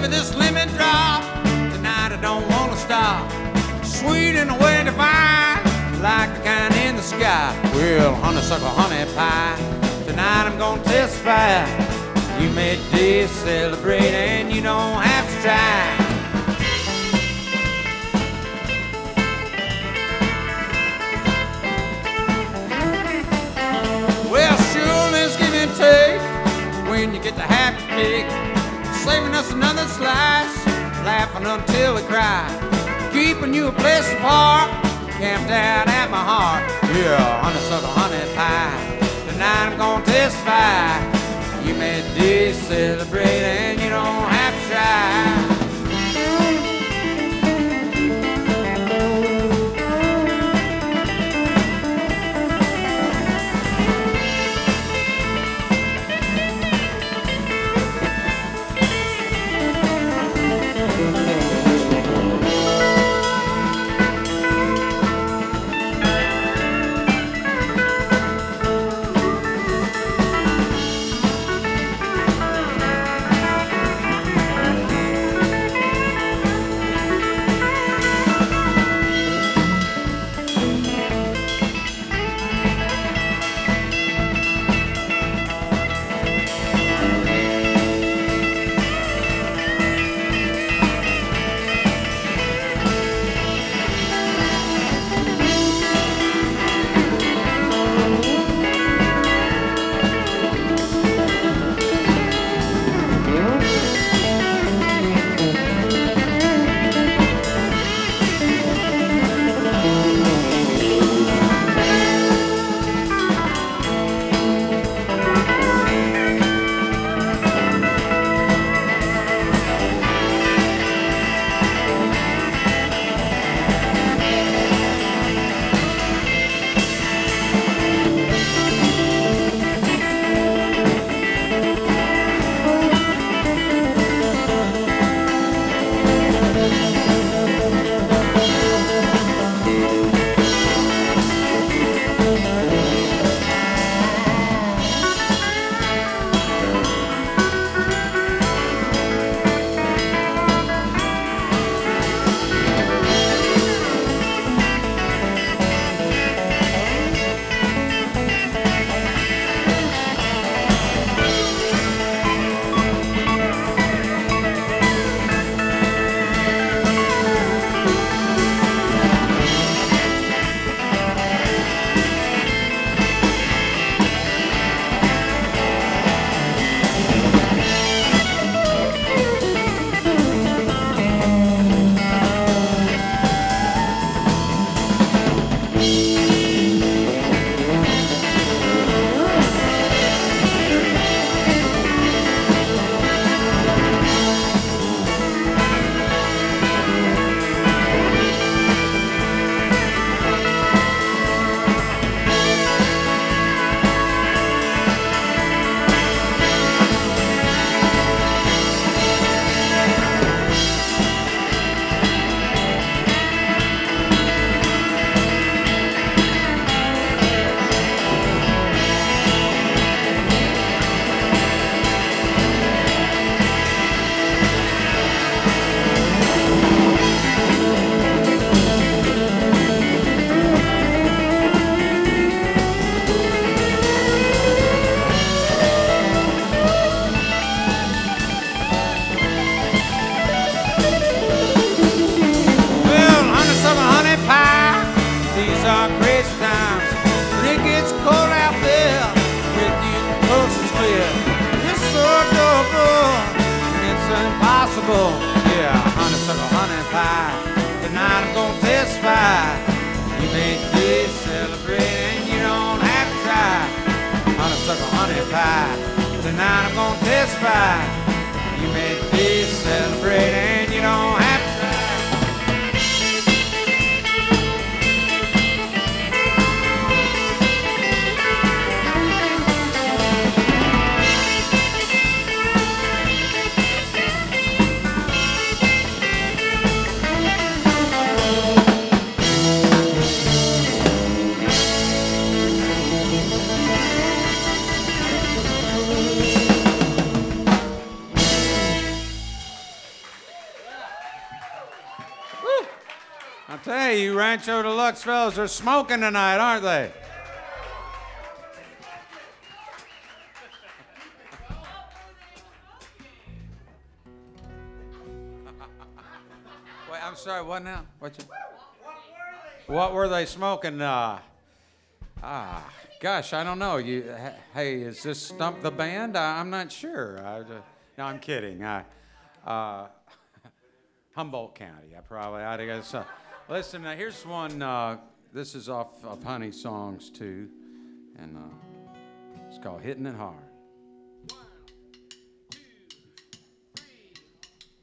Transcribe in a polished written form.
me this lemon drop. Tonight I don't wanna stop. Sweet in a way divine, like the kind in the sky. Well, honeysuckle honey pie. Tonight I'm gonna testify. You made this celebrate and you don't have to try. Well, sure, let's give and take when you get the happy pick. Saving us another slice, laughing until we cry. Keeping you a place apart, camped out at my heart. Yeah, honeysuckle honey pie. Tonight I'm gonna testify. You made this celebrate and you don't have to try. Yeah, honeysuckle honey pie. Tonight I'm gonna testify. You made this celebrate and you don't have to try. Honeysuckle honey pie. Tonight I'm gonna testify. You made this celebrate and you don't have to try. Rancho Deluxe fellas are smoking tonight, aren't they? Wait, I'm sorry, what now? What were they smoking? Gosh, I don't know. Hey, is this Stump the Band? I'm not sure. No, I'm kidding. Humboldt County. I probably ought to get some. Listen, here's one. This is off of Honey Songs too, and it's called "Hitting It Hard."